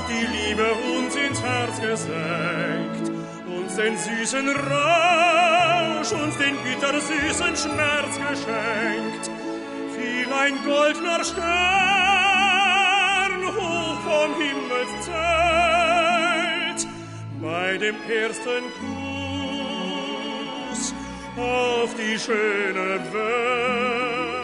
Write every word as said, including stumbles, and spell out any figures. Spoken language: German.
die Liebe uns ins Herz gesenkt, uns den süßen Rausch, uns den bittersüßen Schmerz geschenkt. Fiel ein goldener Stern hoch vom Himmelszelt bei dem ersten Kuss auf die schöne Welt.